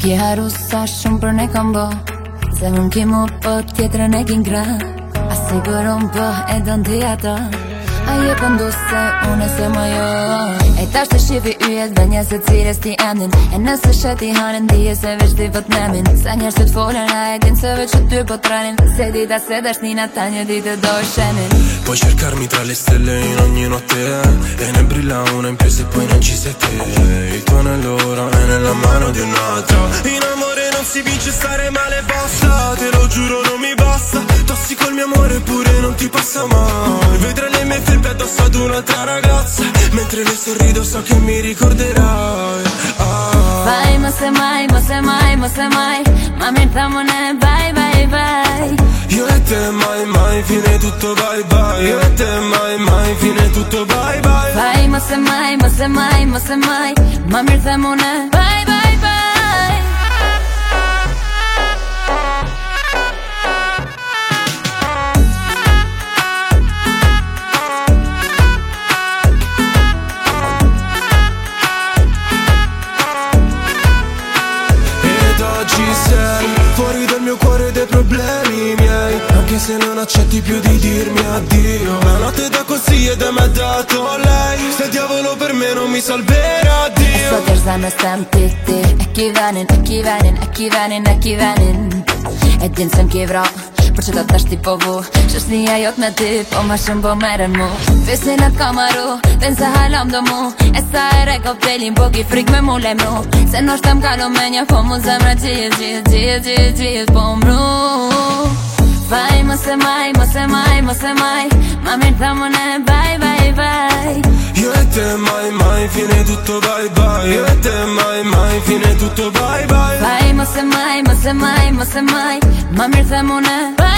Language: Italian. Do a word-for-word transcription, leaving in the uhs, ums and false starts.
Chiaro sa shumë për ne kam bo, zemrën ki mu po tjetërën e kin gra. Asiguron po e don ti ato, aje po ndu se une se më jo. E tash të shifi yjet dhe një se cires ti endin, e nëse sheti hanin dije se veç ti vët nemin. Sa njerës të t'folën a e din se veç të ty po trenin, se dita se dashnina ta një ditë do shemin. Puoi cercarmi tra le stelle in ogni notte, e ne brilla una in più se poi non ci sei te. Il tuo nell'ora è nella mano di un altro. In amore non si vince, stare male basta, te lo giuro non mi basta. Tossico il mio amore eppure non ti passa mai. Vedrai le mie felpe addosso ad un'altra ragazza, mentre le sorrido so che mi ricorderai. Ah. Vai, ma se mai, ma se mai, ma se mai, ma mettiamone bye bye bye. Io e te mai mai, fine tutto bye bye. Io e te mai mai, fine tutto bye bye. Vai, ma se mai, ma se mai, ma se mai, ma mettiamone bye bye bye. Ci sei fuori dal mio cuore dei problemi miei, anche se non accetti più di dirmi addio. La notte da consigli ed me dato lei, se diavolo per me non mi salverà Dio. Sot është zane s'tem titi, e ki venin, e ki venin, e ki venin, e ki venin. E din se m'ki vra, për që do t'ash ti po vu, shëshnia jot me ti, po ma shumë po meren mu. Fisin e t'ka maru, den se halam do mu, e sa e re koptelin, po ki frik me mu lemru. Se në shtem kalo me një, po mu zemre gjithë, gjithë, gjithë, gjithë, gjithë, po mru. Vai, ma se mai, ma se mai, ma se mai, ma mettiamone bye bye bye. Io e te mai mai, fine tutto bye bye. Io e te mai mai, fine tutto bye bye. Vai, ma se mai, ma se mai, ma se mai, ma mettiamone bye.